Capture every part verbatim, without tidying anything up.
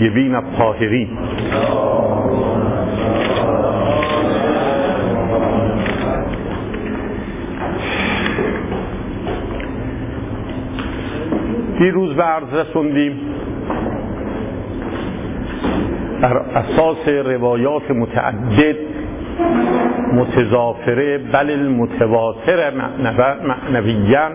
الطیبین الطاهرین. دیروز به عرض رسوندیم بر اساس روایات متعدد متضافره بل المتواتر معنویاً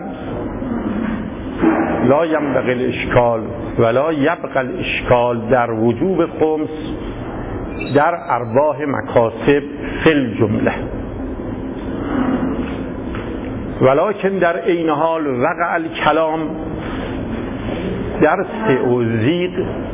لا ينبغي الاشکال ولا یبقى الاشکال در وجوب خمس در ارباح مکاسب فی الجمله، ولکن در عین حال وقع الکلام در توضیح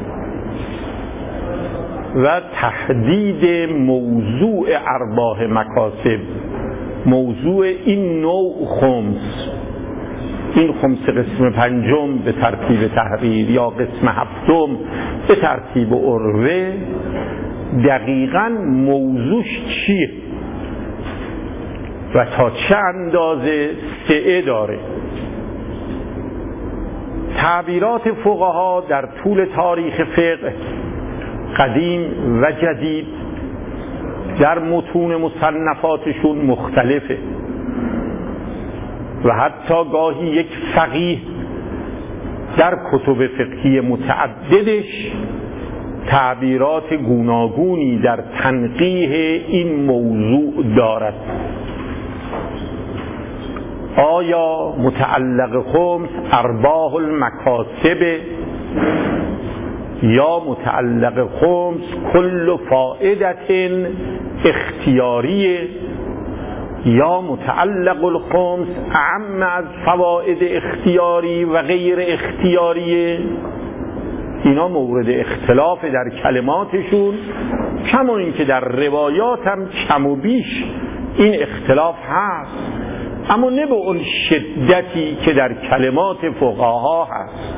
و تحدید موضوع ارباح مکاسب، موضوع این نوع خمس، این خمس قسم پنجم به ترتیب تحریر یا قسم هفتم به ترتیب عروه، دقیقاً موضوعش چیه و تا چه اندازه سعه داره. تعبیرات فقها در طول تاریخ فقه قدیم و جدید در متون مصنفاتشون مختلفه و حتی گاهی یک فقیه در کتب فقهی متعددش تعبیرات گوناگونی در تنقیح این موضوع دارد. آیا متعلق خمس ارباح المکاسب یا متعلق خمس کل فائدت اختیاریه یا متعلق الخمس اعم از فواید اختیاری و غیر اختیاریه؟ اینا مورد اختلاف در کلماتشون، کما این که در روایات هم کم و بیش این اختلاف هست، اما نه به اون شدتی که در کلمات فقها هست.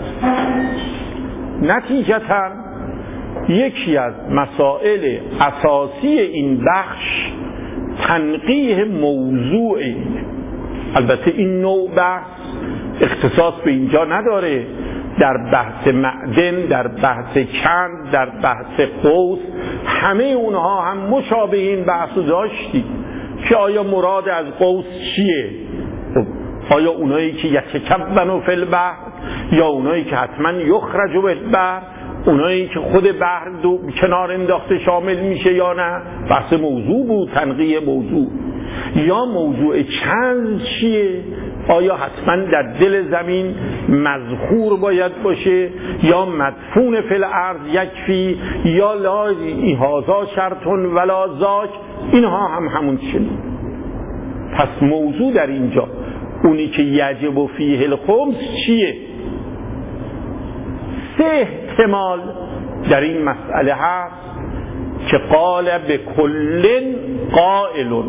نتیجتاً یکی از مسائل اساسی این بخش تنقیح موضوع، البته این نوع بحث اختصاص به اینجا نداره، در بحث معدن، در بحث کند، در بحث قوس، همه اونها هم مشابه این بحث داشتی که آیا مراد از قوس چیه؟ آیا اونایی که یتکونوا فی البحر یا اونایی که حتما یخرجوا بالبحر، اونایی که خود بحر دو کنار انداخته شامل میشه یا نه؟ بحث موضوع بود، تنقیح موضوع. یا موضوع چند چیه؟ آیا حتما در دل زمین مذخور باید باشه یا مدفون فی الارض یکفی یا لا هذا شرط ولا ذاک؟ اینها هم همون چیه. پس موضوع در اینجا اونی که یجب فیه الخمس چیه؟ سه احتمال در این مسئله هست که قال به کلن قائلون.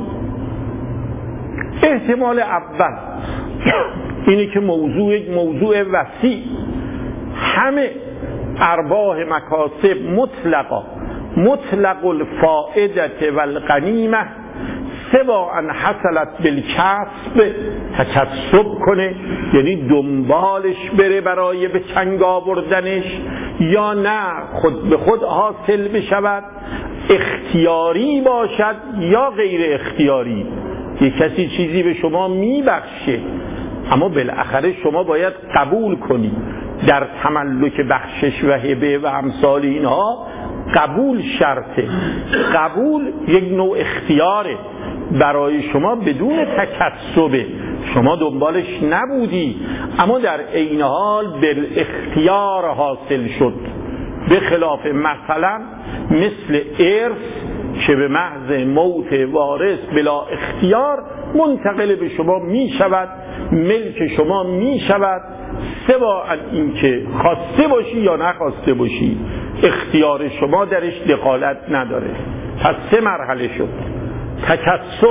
احتمال اول اینه که موضوع یک موضوع وسیع، همه ارباح مکاسب مطلقا مطلق الفائدة والغنیمه سوا ان حصلت بالکسب، تکسب کنه یعنی دنبالش بره برای به چنگ آوردنش، یا نه خود به خود حاصل بشود، اختیاری باشد یا غیر اختیاری. یک کسی چیزی به شما میبخشه اما بالاخره شما باید قبول کنی. در تملک بخشش و هبه و امثال اینها قبول شرطه، قبول یک نوع اختیاره برای شما بدون تکسبه، شما دنبالش نبودی اما در عین حال بالاختیار حاصل شد، به خلاف مثلا مثل ارث که به محض موت وارث بلا اختیار منتقل به شما می شود، ملک شما می شود، سوا این که خواسته باشی یا نخواسته باشی، اختیار شما درش دخالت نداره. پس سه مرحله شد: تکسب،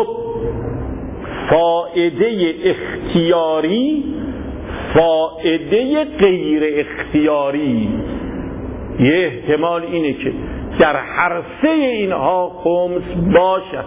فائده اختیاری، فائده غیر اختیاری. یه احتمال اینه که در هر سه اینها خمس باشد.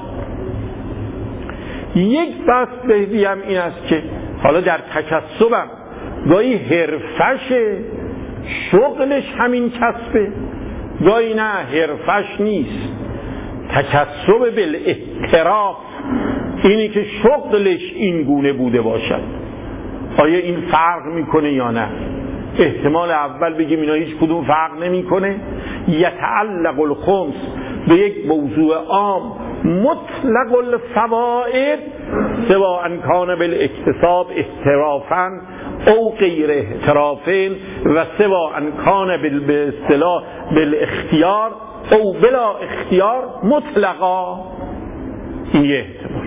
یک بس بهدیم این است که حالا در تکسبم گاهی حرفش شغلش همین کسبه، گاهی نه حرفش نیست، تکسب بالاعتراف، اینی که شغلش این گونه بوده باشد. آیا این فرق میکنه یا نه؟ احتمال اول بگیم اینا هیچ کدوم فرق نمیکنه. یتعلق الخمس به یک موضوع عام مطلق الفوائد سواء کان بالاکتساب احترافا او غیر احترافین و سواء کان به اصطلاح بالاختیار او بلا اختیار مطلقا. این یه احتمال.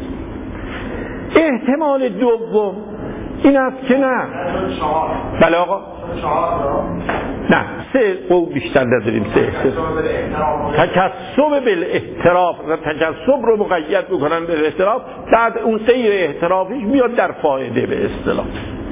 احتمال دوم این است که نه بله آقا نه سه قول بیشتر نداریم، سه تکسب بالاحتراف و تکسب رو مقید بکنن به احتراف، بعد اون غیر احترافیش میاد در فایده به اصطلاح.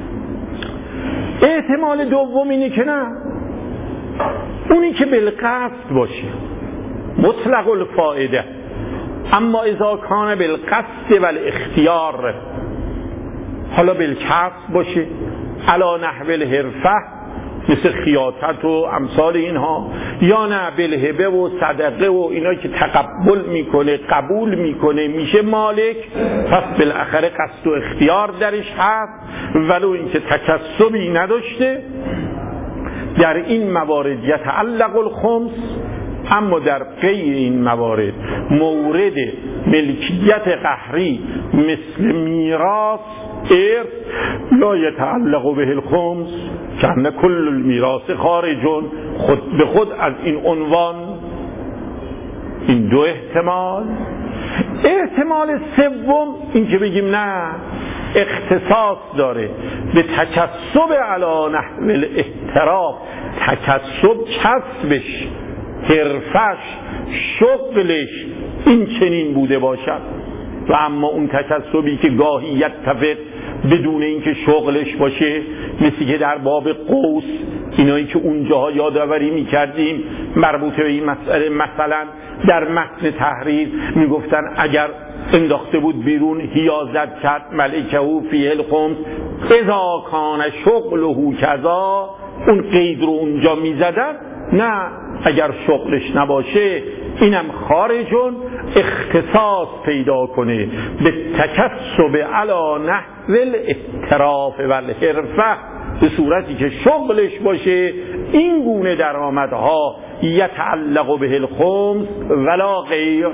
احتمال دوم اینه که نه، اونی که بالقصد باشه مطلق الفائده، اما اذا کان بالقصد و الاختیار، حالا بالکسب باشه علا نحو الحرفه مثل خیاطت و امثال اینها، یا نه بالهبه و صدقه و اینا که تقبل میکنه قبول میکنه میشه مالک، پس بالاخره قصد و اختیار درش هست ولو اینکه تکسبی نداشته. در این موارد یتعلق الخمس، اما در غیر این موارد مورد ملکیت قهری مثل میراث ارث لا یتعلق به الخمس کأن کل المیراث خارجون، خود به خود از این عنوان. این دو احتمال. احتمال سوم این که بگیم نه اختصاص داره به تکسب علی نحو الاحتراف، تکسب کسبش حرفش شغلش این چنین بوده باشد، و اما اون تکسبی که گاهی یتفق بدون اینکه شغلش باشه، مثل که در باب قوس اینایی که اونجاها یادآوری می‌کردیم مربوط به این مسئله، مثلا در متن تحریر میگفتن اگر انداخته بود بیرون حیازت کرد ملکه فی الخمس اذا کان شغله کذا، اون قید رو اونجا میزدن. نه، اگر شغلش نباشه اینم خارجون اختصاص پیدا کنه به تکسب علی نحو الاعتراف و الحرفه، به صورتی که شغلش باشه این گونه درآمدها یتعلق به الخمس ولا غیر.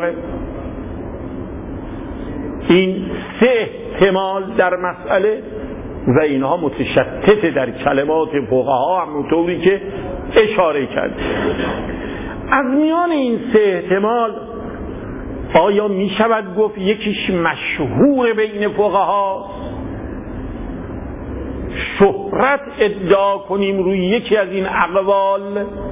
این سه احتمال در مسئله و اینها متشتت در کلمات فقها همونطوری که اشاره کرد. از میان این سه احتمال آیا می شود گفت یکیش مشهور بین فقها، شهرت ادعا کنیم روی یکی از این اقوال؟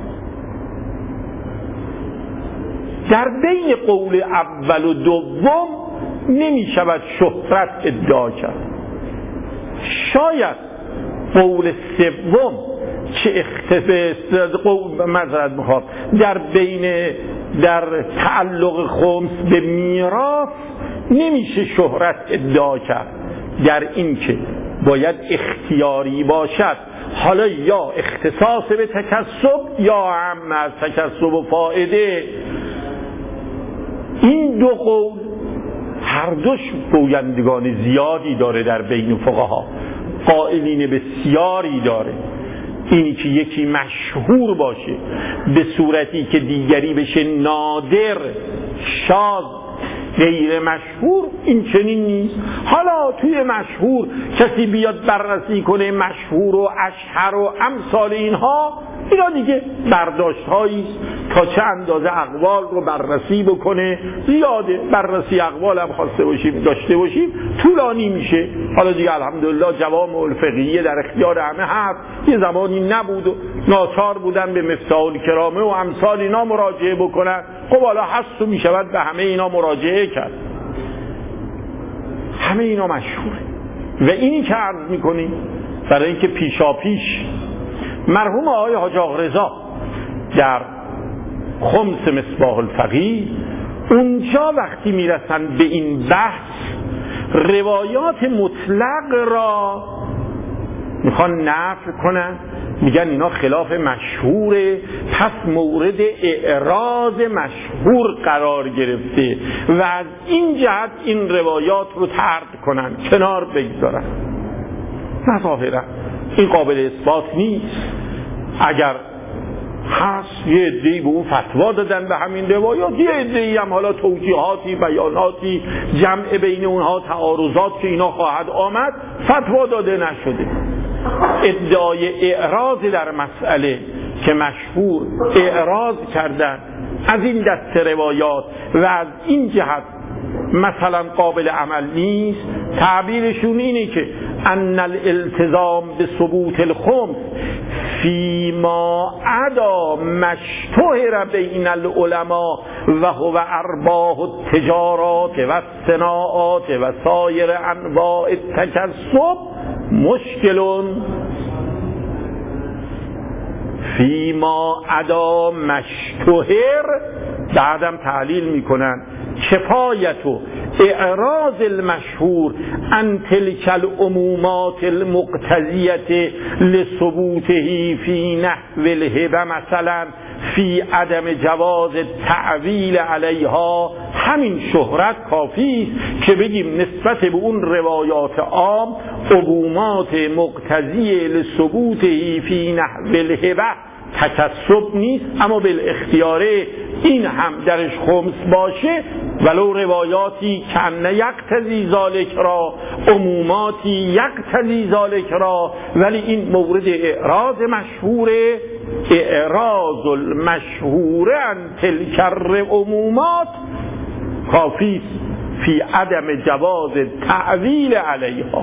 در بین قول اول و دوم نمی شود شهرت ادعا کرد. شاید قول سوم که اختفاء قول معذرت میخوام در بین در تعلق خمس به میراث نمیشه شهرت ادعا کرد، در این که باید اختیاری باشد، حالا یا اختصاص به تکسب یا عام از تکسب و فائده. این دو قول هر دوش گویندگان زیادی داره در بین فقها، قائلین بسیاری داره. اینی که یکی مشهور باشه به صورتی که دیگری بشه نادر، شاذ، غیر مشهور، این چنین نیست. حالا توی مشهور کسی بیاد بررسی کنه مشهور و اشهر و امثال اینها، اینا دیگه برداشت هاییست تا چه اندازه اقوال رو بررسی بکنه. زیاده بررسی اقوال هم خواسته باشیم داشته باشیم طولانی میشه. حالا دیگه الحمدلله جوامع الفقهیه در اختیار همه هست، یه زمانی نبود و ناچار بودن به مفتاح الکرامه و امثال اینا مراجعه بکنن. خب حالا هست و میشود به همه اینا مراجعه کرد. همه اینا مشهوره و اینی که عرض میکنیم برای اینکه پیشا پیش مرحوم آقای حاج آقا رضا در خمس مصباح الفقیه اونجا وقتی میرسن به این بحث روایات مطلق را میخوان نفی کنن، میگن اینا خلاف مشهوره، پس مورد اعراض مشهور قرار گرفته و از این جهت این روایات رو طرد کنن، کنار بگذارن. نه ظاهرا این قابل اثبات نیست. اگر هست یه عده‌ای به اون فتوا دادن به همین روایات، یه عده‌ای هم حالا توجیهاتی، بیاناتی، جمع بین اونها، تعارضات که اینا خواهد آمد، فتوا داده نشده. ادعای اعراض در مسئله که مشهور اعراض کردن از این دست روایات و از این جهت مثلا قابل عمل نیست، تعبیرشون اینه که ان الالتزام به ثبوت الخمس فیما عدا مشتهر بین العلماء و هو ارباح التجارات و الصناعات و سایر انواع التکسب مشکلون. فیما عدا مشتهر بعدم تعلیل میکنن کفایت و اعراض المشهور ان تلک العمومات المقتضیه لثبوته فی نحو الهبه مثلا فی عدم جواز تعویل علیها. همین شهرت کافی است که بگیم نسبت به اون روایات عام عمومات مقتضیه لثبوته فی نحو الهبه تکسب نیست، اما بالاختیاره این هم درش خمس باشه، ولو روایاتی کن یقتضی ذالک را، عموماتی یقتضی ذالک را، ولی این مورد اعراض مشهوره. اعراض المشهور عن تلک العمومات کافی فی عدم جواز تعویل علیها.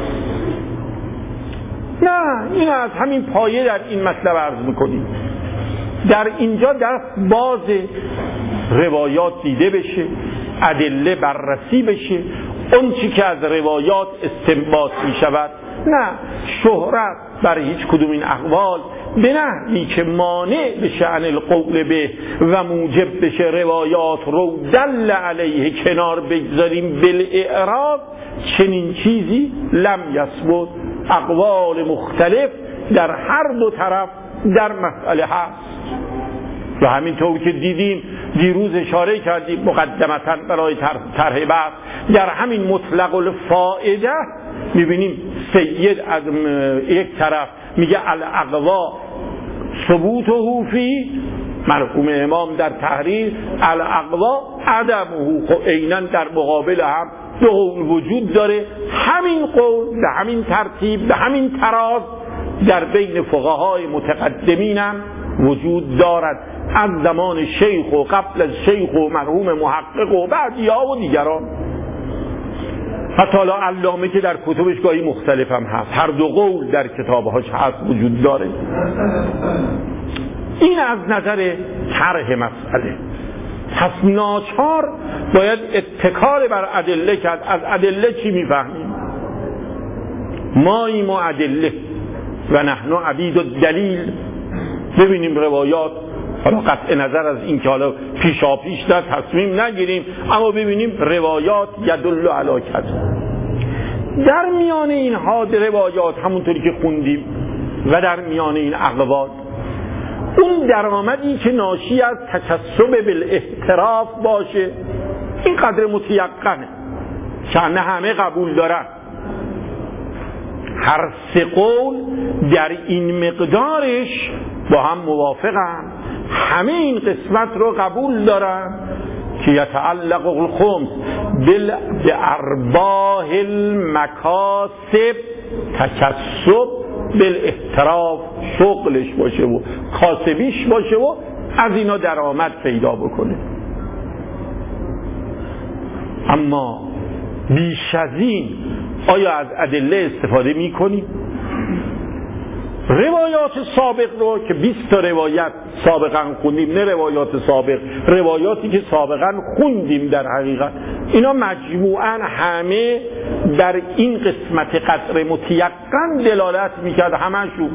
نه، این از همین پایه در این مطلب عرض میکنیم. در اینجا در باز روایات دیده بشه، ادله بررسی بشه، اون چی که از روایات استنباط می شود، نه شهرت بر هیچ کدوم این اقوال به نحوی که مانع به شأن القول به و موجب بشه روایات رو دل علیه کنار بگذاریم بالاعراض، چنین چیزی لم یثبت. اقوال مختلف در هر دو طرف در مسئله هست و همینطور که دیدیم دیروز اشاره کردیم مقدمتا برای طرح بحث، در همین مطلق الفائده میبینیم سید از یک طرف میگه الاقوا ثبوته فی، مرحوم امام در تحریر الاقوا عدمه، خب عیناً در مقابل هم دو قول وجود داره. همین قول به همین ترتیب به همین تراز در بین فقهای متقدمین هم وجود دارد، از زمان شیخ و قبل از شیخ و مرحوم محقق و بعدیا و دیگران. حتی حالا علامه که در کتبش گاهی مختلف هم هست، هر دو قول در کتابهاش هست وجود داره. این از نظر طرح مسئله. پس ناچار باید اتکار بر ادله کرد. از ادله چی میفهمیم؟ ماییم و ادله و نحن عبید الدلیل. ببینیم روایات، حالا قطع نظر از این که حالا پیشا پیش در تصمیم نگیریم، اما ببینیم روایات یدل علی کذا. در میان این ها روایات همونطوری که خوندیم و در میان این اقوال اون درآمدی که ناشی از تکسب بالاحتراف باشه، این قدر متیقنه که نه همه قبول دارن. هر سه قول در این مقدارش با هم موافقن، همه این قسمت رو قبول دارن که یتعلق الخمس بارباح المکاسب، تکسب بالاحتراف شغلش باشه و کاسبیش باشه و از اینا درآمد پیدا بکنه. اما بیش از این آیا از ادله استفاده میکنیم؟ روایات سابق رو که بیست تا روایت سابقا خوندیم، نه روایات سابق، روایاتی که سابقا خوندیم، در حقیقت اینا مجموعاً همه در این قسمت قدر متیقن دلالت میکرد، همشون.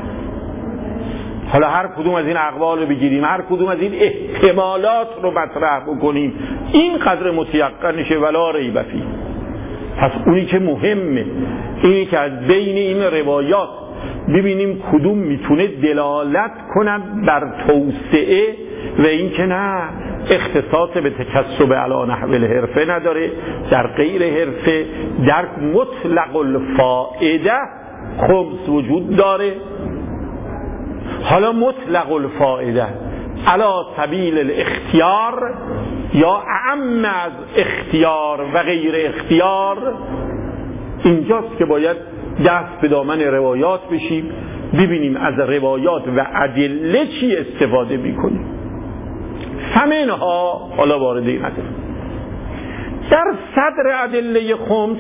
حالا هر کدوم از این اقوال رو بگیریم، هر کدوم از این احتمالات رو مطرح بکنیم، این قدر متیقن نشه ولا ریب فیه. پس اونی که مهمه اینی که از بین این روایات ببینیم کدوم میتونه دلالت کند بر توسعه و این که نه اختصاص به تکسب علی نحو الحرفه نداره، در غیر حرفه در مطلق الفائده خمس وجود داره. حالا مطلق الفائده علی سبیل الاختیار یا اعم از اختیار و غیر اختیار، اینجاست که باید دست به دامن روایات بشیم، ببینیم از روایات و ادله چی استفاده میکنیم. فمنها، حالا وارد این ادله، در صدر ادله خمس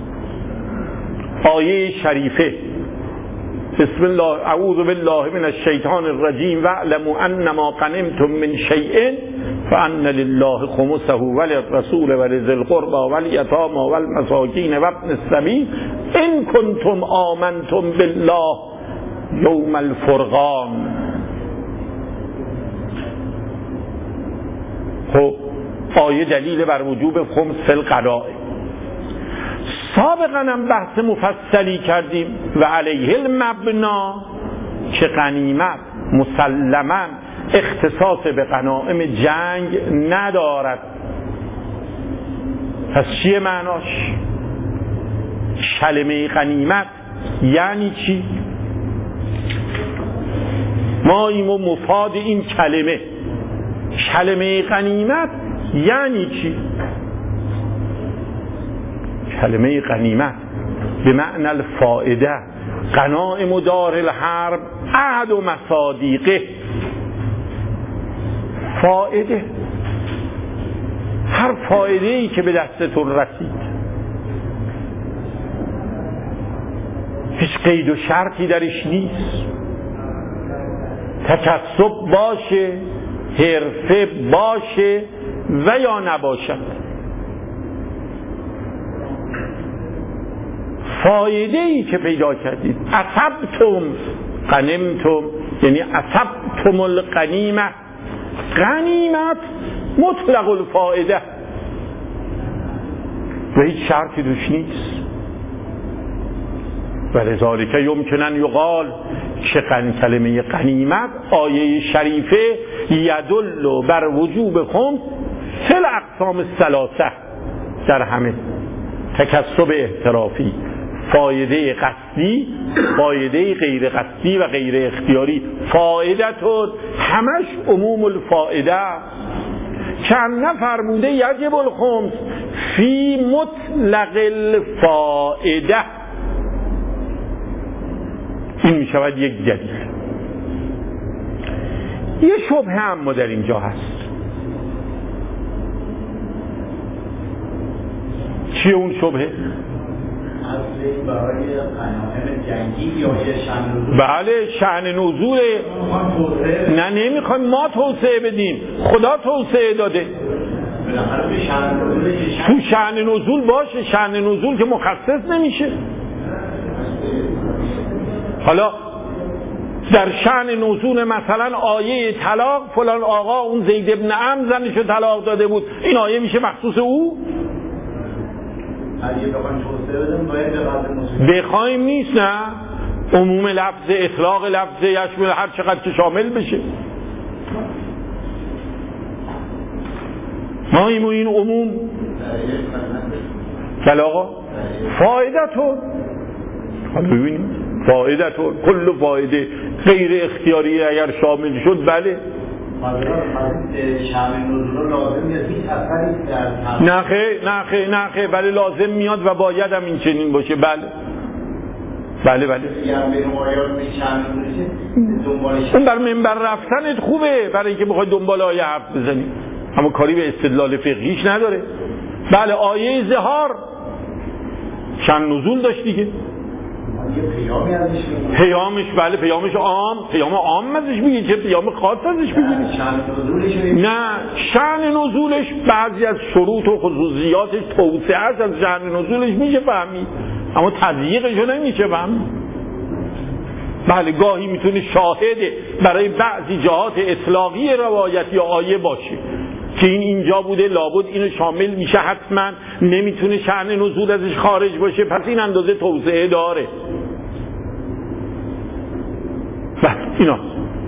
آیه شریفه بسم الله اعوذ بالله من الشیطان الرجیم واعلموا انما غنمتم من شیء فان لله خمسه وللرسول ولذی القربى والیتامى والمساکین وابن السبیل ان کنتم آمنتم بالله یوم الفرقان. خب آیه دلیل بر وجوب خمس فی القضاء. سابقا هم بحث مفصلی کردیم و علیه المبنا که غنیمت مسلما اختصاص به غنایم جنگ ندارد. پس چیه معناش؟ کلمه غنیمت یعنی چی؟ ما این مفاد این کلمه کلمه غنیمت یعنی چی؟ کلمه غنیمت به معنی الفائده، غنائم دار الحرب عهد و مصادیقه. فائده، هر فائده ای که به دستتون رسید، هیچ قید و شرطی درش نیست، تکسب باشه، حرفه باشه و یا نباشد. فایده ای که پیدا کردید، اصبتم غنمتم یعنی اصبتم الغنیمه، غنیمت مطلق الفائده و هیچ شرطی دوش نیست. و لذالک یمکنن یقال که کلمه غنیمت آیه شریفه یدل بر وجوب خمس فی الاقسام الثلاثه، در همه تکسب احترافی، فایده قصدی، فایده غیر قصدی و غیر اختیاری، فایدتون همش عموم الفائده. چند نفرموده یجب الخمس فی مطلق الفائده. این می شود یک دلیل. یه شبهه هم در اینجا هست. چیه اون شبهه؟ برای غنایم جنگی یا یه شأن نزول؟ بله شأن نزول. نه نمیخوایم ما توسعه بدیم، خدا توسعه داده. تو شأن نزول باشه، شأن نزول که مخصص نمیشه. حالا در شأن نزول مثلا آیه طلاق فلان آقا اون زید ابن عمرو زنشو طلاق داده بود، این آیه میشه مخصوص او؟ اگه بخوایم توسعه بدیم باید به قدر بخوایم نیست، نه عموم لفظ، اطلاق لفظ یشمل هر چقدر که شامل بشه. ما این این عموم بله آقا فایدتون، حالا ببینیم فایدتون کل فایده غیر اختیاری اگر شامل شد بله. نه خیر نه خیر نه خیر بله لازم میاد و باید هم این چنین باشه. بله بله بله اون بر منبر رفتنت خوبه برای اینکه بخوای دنبال آیه حرف بزنی، اما کاری به استدلال فقهیش نداره. بله آیه ظهار چند نزول داشت دیگه، پیامش بله پیامش عام، پیام عام ازش میگی، چه پیام خاص ازش میگی؟ نه شأن نزولش بعضی از شروط و خصوصیاتش توسعه از شأن نزولش میشه فهمید، اما تضییقشو نمیشه فهمید. بله گاهی میتونه شاهد برای بعضی جهات اطلاقی روایت یا آیه باشه، که این اینجا بوده لابد اینو شامل میشه حتما، نمیتونه شأن نزول ازش خارج باشه، پس این اندازه توسعه داره. بس اینا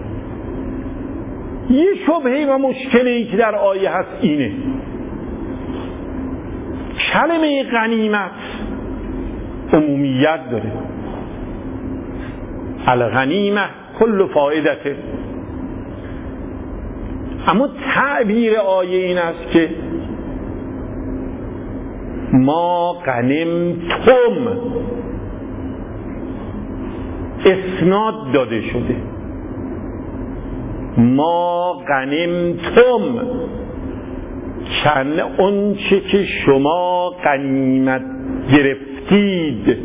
یه شبهه و مشکلی که در آیه هست اینه، کلمه غنیمت عمومیت داره، الغنیمه کل فائدته، اما تعبیر آیه این است که ما غنمتم اسناد داده شده، ما غنمتم چند اون چه که شما غنیمت گرفتید،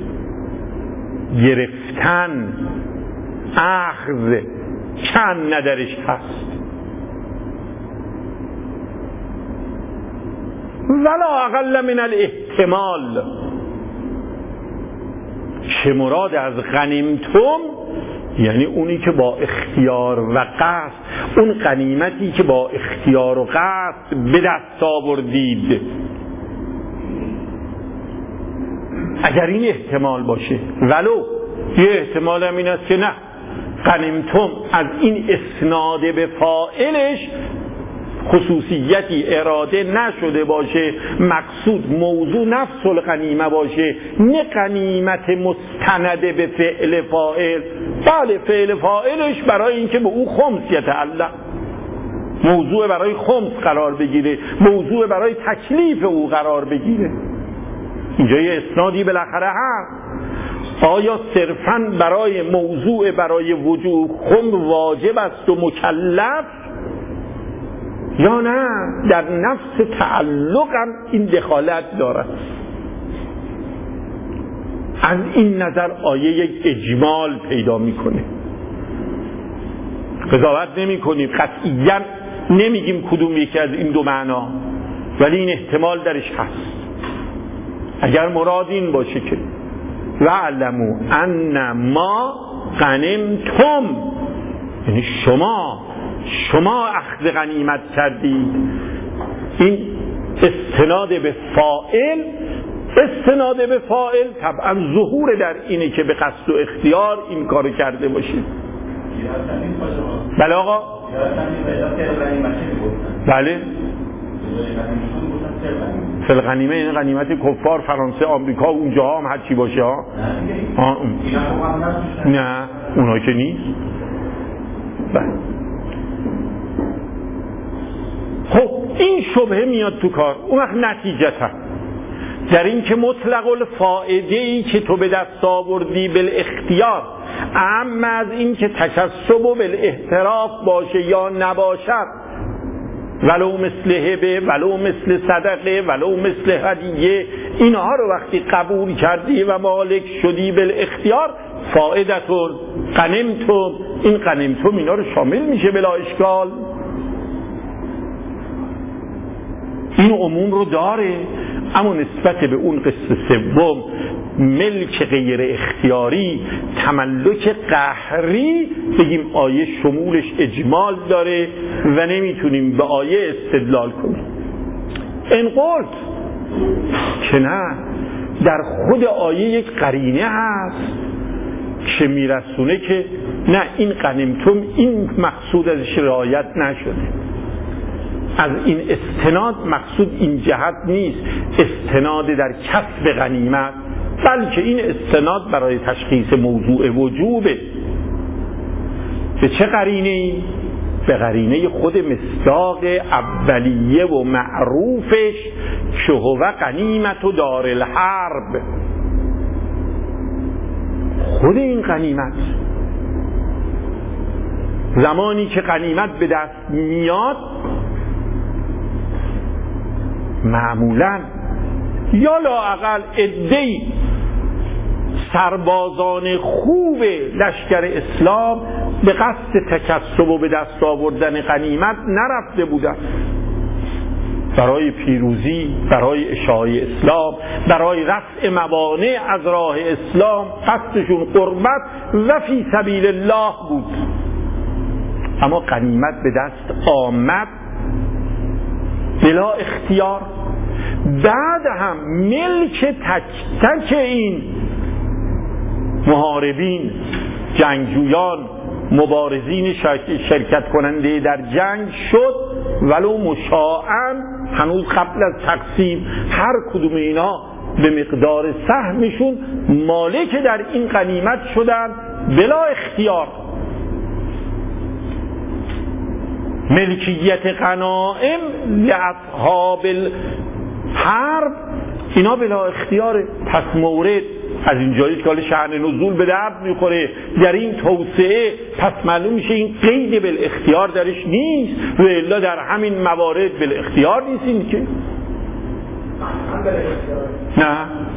گرفتن اخذ چند ندرش هست، ولا اقل من الاحتمال. چه مراد از غنیمتم؟ یعنی اونی که با اختیار و قصد، اون غنیمتی که با اختیار و قصد به دست آوردید. اگر این احتمال باشه، ولو یه احتمال هم این است که نه، غنیمتم از این اسناد به فاعلش خصوصیتی اراده نشده باشه، مقصود موضوع نفس الغنیمه باشه، نه غنیمت مستنده به فعل فاعل. بله فعل فاعلش برای اینکه به او خمس یتعلق، موضوع برای خمس قرار بگیره، موضوع برای تکلیف او قرار بگیره. اینجا یه اسنادی بالاخره هست. آیا صرفاً برای موضوع برای وجوب خم واجب است و مکلف، یا نه در نفس تعلق هم این دخالت دارد؟ از این نظر آیه یک اجمال پیدا میکنه. قضاوت نمی کنیم، قطعیاً نمیگیم کدوم یکی از این دو معنا، ولی این احتمال درش هست. اگر مراد این باشه که وَاعْلَمُوا أَنَّ مَا غَنِمْتُمْ، یعنی شما شما اخذ غنیمت کردید، این استناد به فاعل، استناد به فاعل طبعا ظهور در اینه که به قصد و اختیار این کارو کرده باشه. بله آقا، بله فل غنیمه، این غنیمت کفار فرانسه آمریکا اونجا هم هر چی باشه ها. نه اونها که نیست. بله خب این شبهه میاد تو کار. اون وقت نتیجتا در این که مطلق الفائده ای که تو به دست آوردی بالاختیار، اما از این که تکسب و بالاحتراف باشه یا نباشد، ولو مثل هبه، ولو مثل صدقه، ولو مثل هدیه، اینها رو وقتی قبول کردی و مالک شدی بالاختیار، فائدتون غنیمتون، این غنیمتون اینا رو شامل میشه بلا اشکال. این عموم رو داره، اما نسبت به اون قسم سوم، ملک غیر اختیاری، تملک قهری، بگیم آیه شمولش اجمال داره و نمیتونیم به آیه استدلال کنیم. این قلت که نه، در خود آیه یک قرینه هست که میرسونه که نه، این غنیمتم این مقصود ازش رعایت نشده. از این استناد مقصود این جهت نیست استناد در کسب غنیمت، بلکه این استناد برای تشخیص موضوع وجوبه. به چه قرینه‌ای؟ به قرینه خود مصداق اولیه و معروفش که هو غنیمت و دار الحرب. خود این غنیمت زمانی که غنیمت به دست میاد، معمولاً یا لااقل عده‌ای سربازان خوب لشکر اسلام به قصد تکسب و به دست آوردن غنیمت نرفته بودند. برای پیروزی، برای اشاعه اسلام، برای رفع موانع از راه اسلام، قصدشون قربت و فی سبیل الله بود. اما غنیمت به دست آمد، بلا اختیار. بعد هم ملک تک تک این محاربین، جنگجویان، مبارزین شرکت کننده در جنگ شد، ولو مشاعاً، هنوز قبل از تقسیم هر کدوم اینا به مقدار سهمشون مالک در این غنیمت شدن بلا اختیار. ملکیت غنائم لاصحاب الحرب اینا بلا اختیاره. پس مورد از اینجایی که حال شأن نزول به درد میخوره در این توسعه، پس معلوم میشه این قید بالاختیار درش نیست و الا در همین موارد بالاختیار نیست. این که نه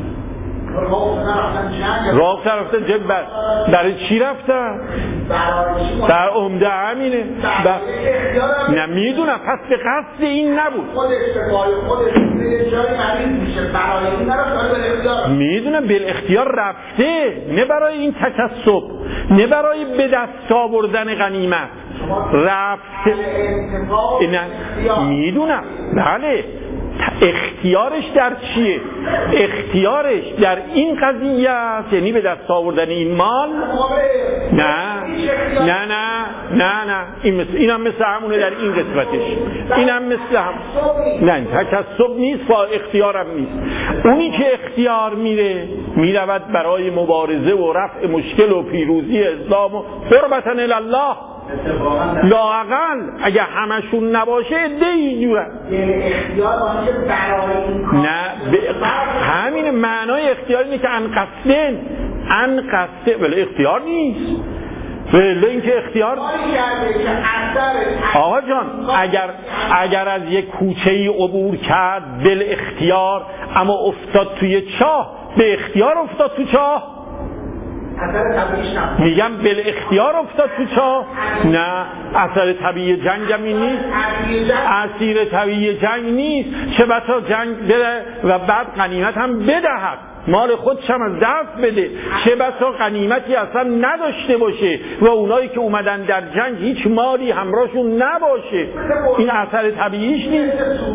راه رفتن جد بر برای چی رفتن؟ در عمده همینه. نه میدونم، پس به قصد این نبود. میدونم بالاختیار رفته، نه برای این تکسب، نه برای به دست آوردن غنیمت رفته. میدونم بله. اختیارش در چیه؟ اختیارش در این قضیه است، یعنی به دست آوردن این مال. نه نه نه نه نه این مثل اینم مثل همونه در این قسمتش، اینم مثل هم. نه تکسب نیست، با اختیارم نیست. اونی که اختیار میره میرود برای مبارزه و رفع مشکل و پیروزی اسلام و قربتاً الله. لااقل اگه همشون نباشه عده اینجورن. نه همین معنای اختیار اینه که انقصدن انقصده، ولی اختیار نیست. ولی اینکه اختیار آقا جان اگر اگر از یک کوچه‌ای عبور کرد بل اختیار، اما افتاد توی چاه، به اختیار افتاد تو چاه، میگم بل اختیار افتاد تو چاه. نه اثر طبیعی جنگ هم این نیست، اسیر طبیعی جنگ نیست. چه بسا جنگ بده و بعد غنیمت هم بدهد، مال خودش هم از دست بده. چه بسا غنیمتی اصلا نداشته باشه و اونایی که اومدن در جنگ هیچ مالی همراهشون نباشه. این اثر طبیعیش نیست.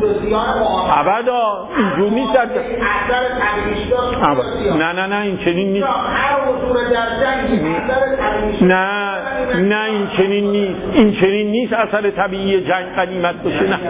ابدا اینجور نیست. نه نه نه این چنین نیست. نه نه این چنین نیست. این چنین نیست اثر طبیعی جنگ غنیمت باشه. نه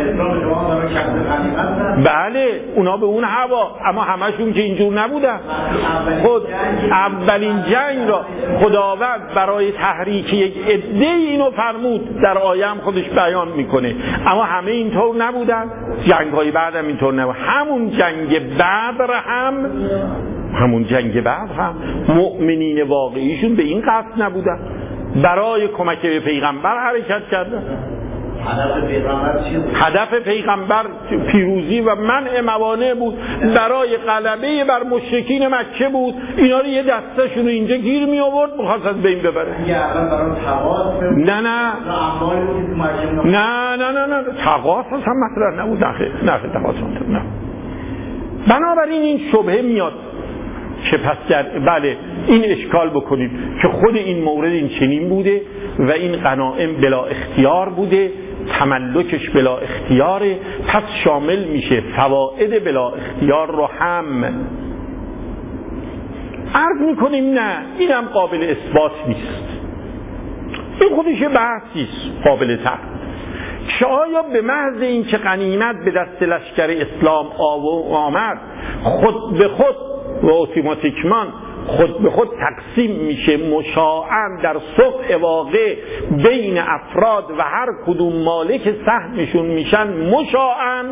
بله اونا به اون هوا، اما همشون که اینجور نبودن. خود اولین جنگ را خداوند برای تحریک یک عده اینو فرمود، در آیه هم خودش بیان میکنه، اما همه اینطور نبودن. جنگ های بعد هم اینطور نبود. همون جنگ بدر هم همون جنگ بدر هم مؤمنین واقعیشون به این قصد نبودن، برای کمک به پیغمبر حرکت کردن. هدف پیغمبر چی بود؟ هدف پیغمبر پیروزی و منع موانع بود، برای غلبه بر مشرکین مکه بود. اینا رو یه دستشون اینجا گیر می آورد، می‌خواست از بین ببره. نه نه نه نه نه نه تقاص هم مطرح نبود. نه نه تقاص نه. بنابراین این شبهه میاد که پس در بله این اشکال بکنیم که خود این مورد این چنین بوده و این غنائم بلا اختیار بوده، تملکش بلا اختیاره، پس شامل میشه فواید بلا اختیار رو هم. عرض میکنیم نه اینم قابل اثبات نیست، این خودش بحثیست قابل تحقیق که آیا به محض این که غنیمت به دست لشکر اسلام آمد خود به خود و اتوماتیکمان خود به خود تقسیم میشه مشاعاً در صقع واقع بین افراد و هر کدوم مالک سهمشون میشن مشاعاً،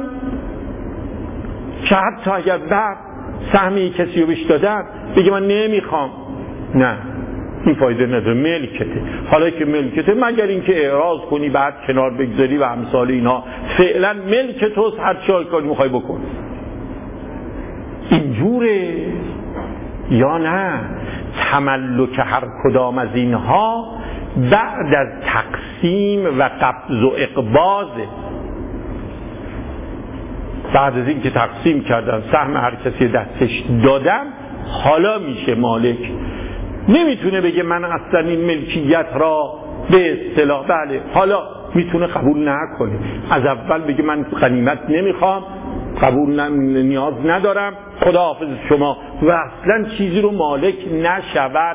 که حتی اگر بعد سهمی کسی رو بهش دادن بگه من نمیخوام، نه این فایده نداره، ملکته. حالا که ملکته مگر اینکه اعراض کنی بعد کنار بگذاری و امثال اینا، فعلا ملک توست، هر چی کاری میخوای بکن. اینجوره یا نه تملک هر کدام از اینها بعد از تقسیم و قبض و اقباضه. بعد از این که تقسیم کردن سهم هر کسی دستش دادن، حالا میشه مالک. نمیتونه بگه من اصلا این ملکیت را به اصطلاح بله حالا میتونه قبول نکنه. از اول بگه من غنیمت نمیخوام، قبول نیاز ندارم، خداحافظ شما، و اصلا چیزی رو مالک نشود.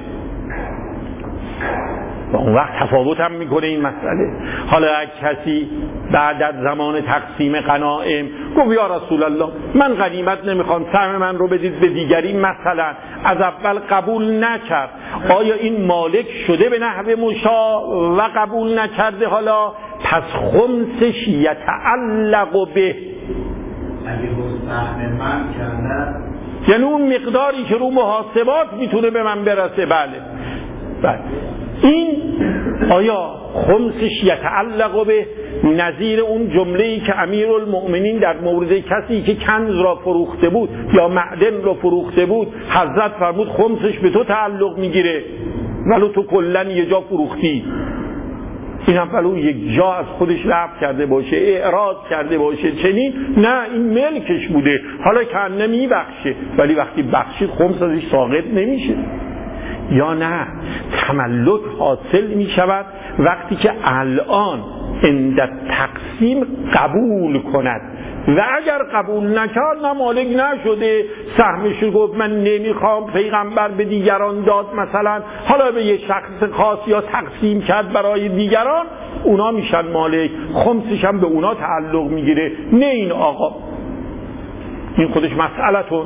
و اون وقت تفاوت هم میکنه این مسئله. حالا اگه کسی بعد از زمان تقسیم غنایم گفت یا رسول الله من غنیمت نمیخوام، سهم من رو بدید به دیگری، مثلا از اول قبول نکرد، آیا این مالک شده به نحو مشاع و قبول نکرده؟ حالا پس خمسش یتعلق به، اگه گفت سهم من کنه، یعنی اون مقداری که رو محاسبات میتونه به من برسه. بله بله. این آیا خمسش یتعلق به نظیر اون جمله‌ای که امیرالمؤمنین در مورد کسی که کنز را فروخته بود یا معدن را فروخته بود، حضرت فرمود خمسش به تو تعلق میگیره ولو تو کلن یه جا فروختی، این هم ولو یک جا از خودش لغو کرده باشه، اعراض کرده باشه، چنین نه، این ملکش بوده، حالا کنه میبخشه، ولی وقتی بخشید خمس ازش ساقط نمیشه. یا نه، تملک حاصل می شود وقتی که الان عند تقسیم قبول کند، و اگر قبول نکرد نه مالک نشده، سهمش رو گفت من نمیخوام، پیغمبر به دیگران داد مثلا، حالا به یه شخص خاص یا تقسیم کرد برای دیگران، اونا میشن مالک، خمسش هم به اونا تعلق میگیره، نه این آقا. این خودش مسئلتون.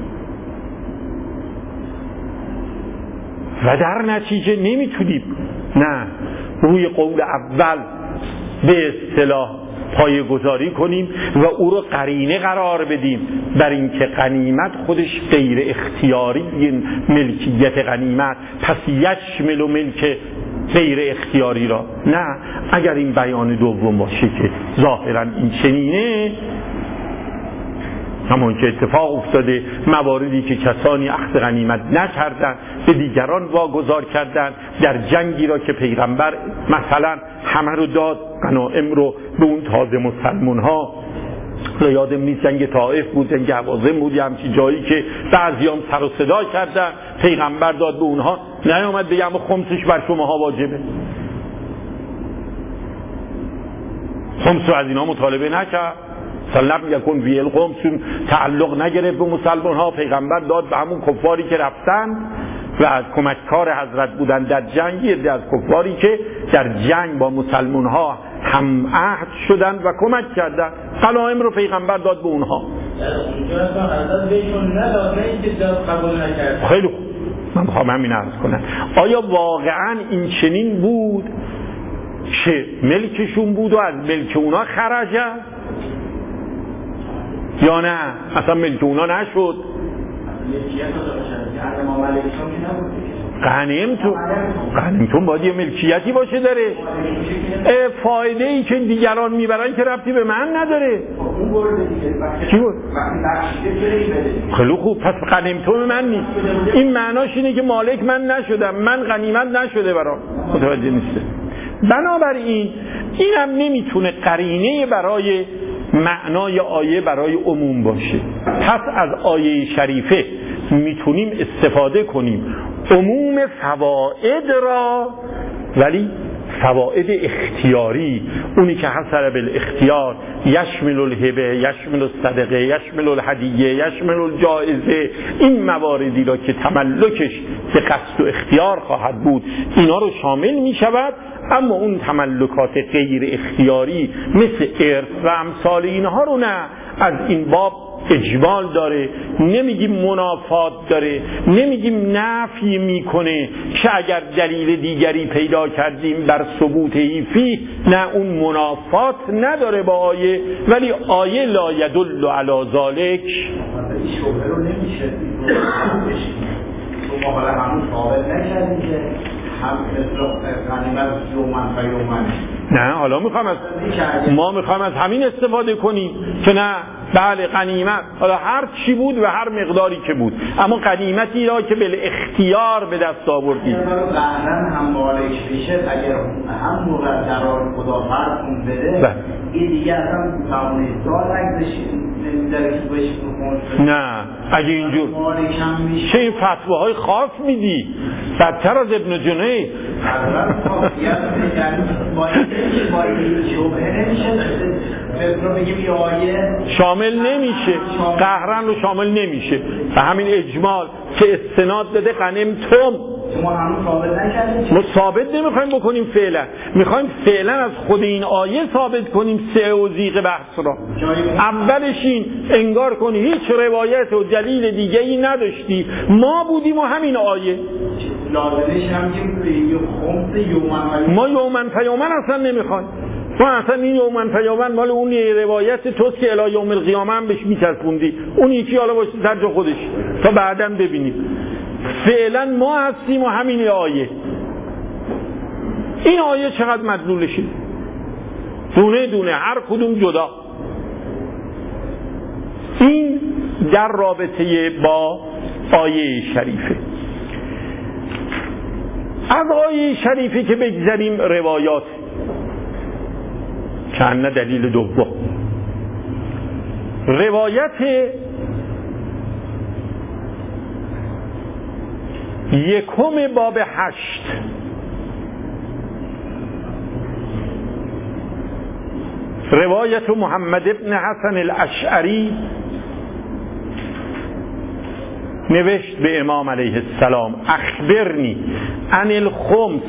و در نتیجه نمیتونیم نه روی قول اول به اصطلاح پایه‌گذاری کنیم و او رو قرینه قرار بدیم بر اینکه غنیمت خودش غیر اختیاری، ملکیت غنیمت پس یشمل و ملک غیر اختیاری را. نه، اگر این بیان دوم باشه که ظاهرا این چنینه، همون که اتفاق افتاده، مواردی که کسانی اخذ غنیمت نکردند به دیگران واگذار کردند، در جنگی را که پیغمبر مثلا همه رو داد، غنایم رو به اون تازه مسلمان ها، یادم نیست جنگ طائف بود، جنگ هوازن بود، یا همچین جایی که بعضیام سر و صدا کردن، پیغمبر داد به اونها، نیامد بگم خمسش بر شماها واجبه، خمس رو از اینا مطالبه نکرد، سلم یکن وی القوم، چون تعلق نگرفت به مسلمان ها، پیغمبر داد به همون کفاری که رفتن و از کمککار حضرت بودن در جنگ، یه از کفاری که در جنگ با مسلمان ها هم عهد شدن و کمک کردن، غنایم رو پیغمبر داد به اونها. خیلی خوب، من میخوام همین عرض کنم، آیا واقعا این چنین بود که ملکشون بود و از ملک اونا خرجه یا نه اصلا ملک اونا نشد؟ غنیمتون غنیمتون باید یه ملکیتی باشه داره، فایده ای که دیگران میبرن که ربطی به من نداره. چی بود؟ خیلی خوب، پس غنیمتون من نیست، این معناش اینه که مالک من نشدم، من غنیمت نشده برام، متوجه نیسته. بنابراین اینم نمیتونه قرینه برای معنای آیه برای عموم باشه. پس از آیه شریفه میتونیم استفاده کنیم عموم فواید را، ولی فواید اختیاری، اونی که حصل بالاختیار، یشمل الهبه، یشمل الصدقه، یشمل الهدیه، یشمل الجائزه، این مواردی را که تملکش به قصد و اختیار خواهد بود اینا رو شامل می شود. اما اون تملکات غیر اختیاری مثل ارث و امثال اینها رو نه، از این باب اجمال داره، نمیگیم منافات داره، نمیگیم نفی میکنه که اگر دلیل دیگری پیدا کردیم بر ثبوتهی فی، نه اون منافات نداره با آیه، ولی آیه لا یدل علی ذالک. شبهه رو نمیشه تو حالا همون ثابت نکردیم که هم غنیمت یومن و یومن. نه، حالا میخوام از ما میخوام از همین استفاده کنیم که نه، بله غنیمت حالا هر چی بود و هر مقداری که بود، اما غنیمتی را که بل اختیار به دست آوردیم قهرن هم مالک بشه، اگر هم موقع قرار خدا فرض بده این دیگه اصلا معمولی سال نگذشت نمیداره که بهش بخونست. نه اگه اینجور چه این فتواهای خاص میدی بدتر از ابن جنید. شامل نمیشه، قهرن رو شامل نمیشه. و همین اجمال که استناد داده قنمتم ما ثابت نمیخوایم بکنیم فعلا، میخوایم فعلا از خود این آیه ثابت کنیم سه و زیغ بحث را. اولش این انگار کنی هیچ روایت و دلیل دیگه ای نداشتی، ما بودیم و همین آیه لازمش هم که خمس یومن ما یومن پیومن اصلا نمیخوایم. ما اصلا این یومن پیومن مال اون روایت توست که الی یوم القیامه هم بهش میچسبوندی، اون یکی حالا باشه در جا خودش تا بعداً ببینیم. فعلا ما هستیم و همین آیه. این آیه چقدر مدلولشه، دونه دونه هر کدوم جدا. این در رابطه با آیه شریفه. از آیه شریفه که بگذاریم روایات چند دلیل دوم. روایت یکم باب هشت روایت محمد ابن حسن الاشعری نوشت به امام علیه السلام اخبرنی عن الخمس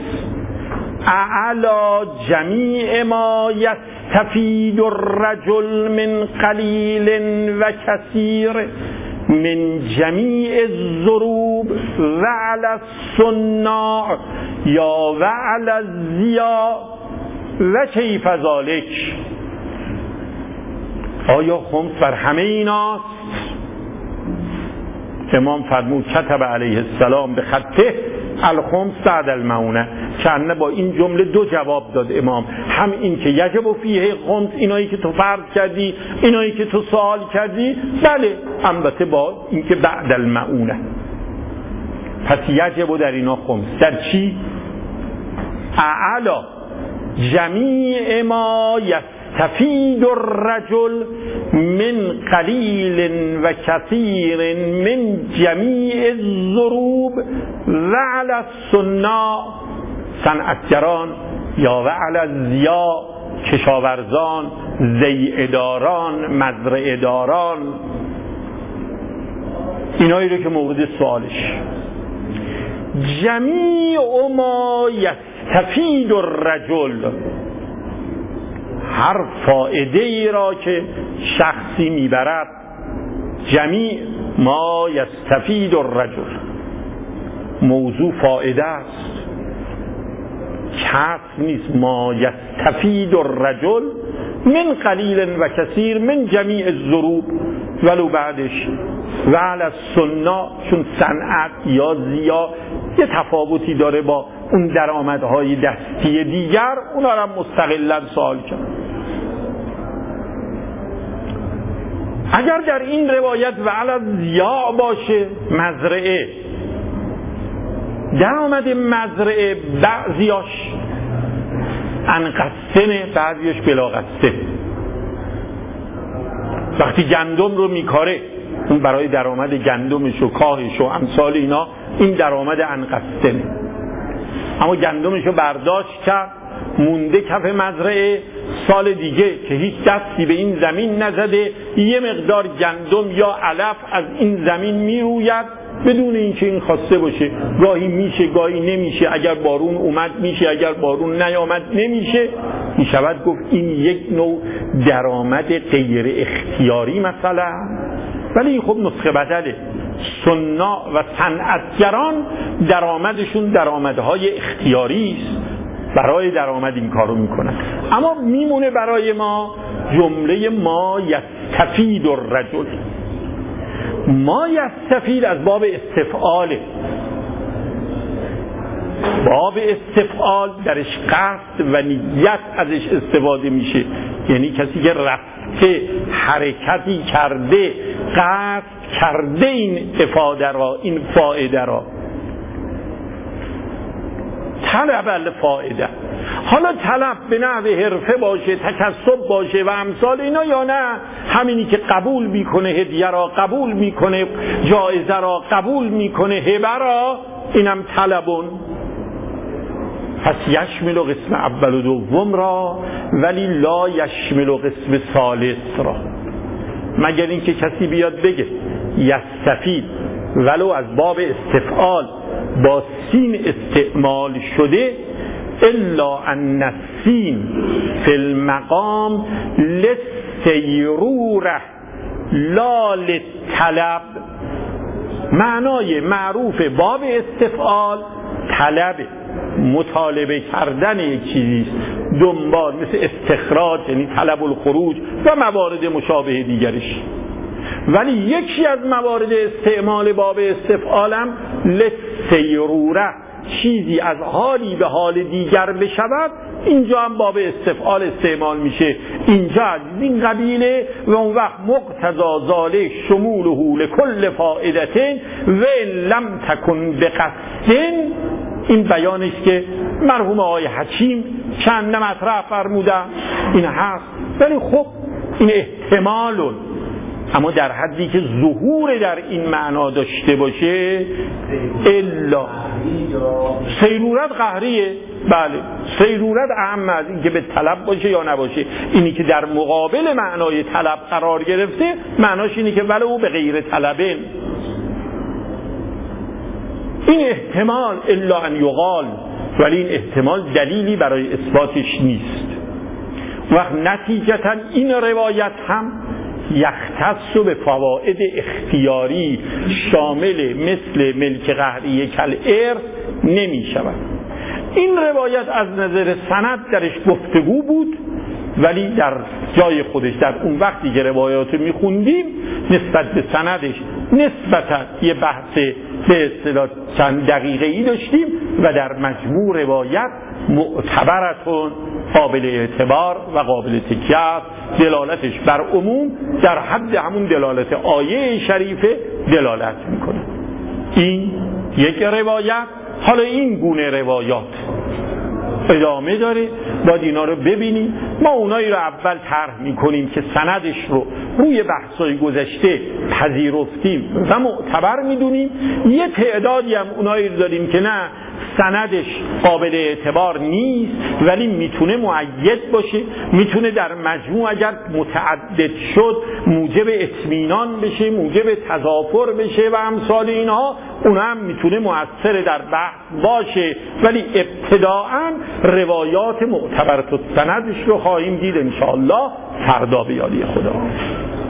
اعلی جمیع ما یستفید الرجل من قلیل و کثیر من جمیع الضروب و علی الصناع یا و علی الضیاء و کیف ذالک. آیا خمس بر همه ایناست؟ امام فرمود کتب علیه السلام به خطه الخمس بعد المعونه. چند با این جمله دو جواب داد امام، هم این که یجب فیه خمس، اینایی که تو فرض کردی، اینایی که تو سوال کردی، بله، البته با این که بعد المعونه. پس یجب در اینا خمس. در چی؟ اعلا جمیع ما یستفید الرجل من قلیل و کثیر من جمیع الضروب و علی الصناع، صنعتگران، یا و علی الضیاء، کشاورزان، زیعه‌داران، مزرعه‌داران، اینایی رو که مورد سوالش. جمیع ما یستفید الرجل، هر فائده ای را که شخصی میبرد. جمیع ما یستفید الرجل، موضوع فائده است، کسب نیست. ما یستفید الرجل من قلیل و کثیر من جمیع الضروب، ولو بعدش و علی الصناع، چون صنعت یا ضیاء یه تفاوتی داره با اون درآمدهای دستی دیگر، اونا را مستقلاً سوال کرد. اگر در این روایت و علی الضیاء باشه، مزرعه، درآمد مزرعه بعضیاش انقسمه، بعضیاش بلاغسته. وقتی گندم رو میکاره، اون برای درآمد گندمش و کاهش و امثال اینا، این درآمد انقسمه. اما گندمش رو برداشت کرد، مونده کف مزرعه، سال دیگه که هیچ دستی به این زمین نزده، یه مقدار گندم یا علف از این زمین میروید بدون اینکه این خواسته باشه. گاهی میشه، گاهی نمیشه، اگر بارون اومد میشه، اگر بارون نیامد نمیشه. میشود گفت این یک نوع درآمد غیر اختیاری مثلا، ولی این خب نسخه بدله. صناع و صنعتگران درآمدشون درآمدهای اختیاری است، برای درآمد این کارو میکنن. اما میمونه برای ما جمله ما یستفید الرجل. ما یستفید از باب استفعاله. باب استفعال درش قصد و نیت ازش استفاده میشه، یعنی کسی که رفته حرکتی کرده، قصد کرده این افاده را، این فائده را. طلب الفائده. حالا طلب به نحو حرفه باشه، تکسب باشه و امثال اینا، یا نه همینی که قبول میکنه هدیه را، قبول میکنه جایزه را، قبول میکنه هبه را، اینم طلبون. پس یشمل قسم اول و دوم را، ولی لا یشمل قسم ثالث را، مگر اینکه کسی بیاد بگه یستفید ولو از باب استفعال با سین استعمال شده، الا ان السین فی المقام للسیروره لا للطلب. معنای معروف باب استفعال طلب، مطالبه کردن یک چیزی، دنبال، مثل استخراج یعنی طلب الخروج و موارد مشابه دیگرش. ولی یکی از موارد استعمال باب استفعالم للسیروره، چیزی از حالی به حال دیگر بشود، اینجا هم باب استفعال استعمال میشه. اینجا از این قبیله و اون وقت مقتضا ذالک شموله لکل فائدتین و لم تکن بقصدن. این بیانش که مرحوم آقای حکیم چند مطرح فرمودن این هست، ولی خب این احتمالون، اما در حدی که ظهور در این معنا داشته باشه. الا سیرورت قهریه، بله سیرورت اهم از این که به طلب باشه یا نباشه. اینی که در مقابل معنای طلب قرار گرفته، معناش اینی که ولو به غیر طلبن. این احتمال الا ان یقال، ولی این احتمال دلیلی برای اثباتش نیست. وقت نتیجتا این روایت هم یختص به فواید اختیاری شامل مثل ملک قهریه کل ارث نمی شود. این روایت از نظر سند درش گفتگو بود، ولی در جای خودش در اون وقتی که روایات میخوندیم نسبت به سندش نسبتا یه بحث به اصطلاح چند دقیقه ای داشتیم و در مجموع روایت معتبرتون، قابل اعتبار و قابل تکیه، دلالتش بر عموم در حد همون دلالت آیه شریفه دلالت میکنه. این یک روایت. حالا این گونه روایات ادامه داره، باید اینا رو ببینیم. ما اونایی رو اول طرح میکنیم که سندش رو روی بحثای گذشته پذیرفتیم و معتبر میدونیم. یه تعدادی هم اونایی رو داریم که نه، سندش قابل اعتبار نیست ولی میتونه مؤید باشه، میتونه در مجموع اگر متعدد شد موجب اطمینان بشه، موجب تضافر بشه و امثال اینها. اون هم میتونه مؤثر در بحث باشه، ولی ابتداعاً روایات معتبرت السندش رو خواهیم دید انشاءالله فردا به یاری خدا.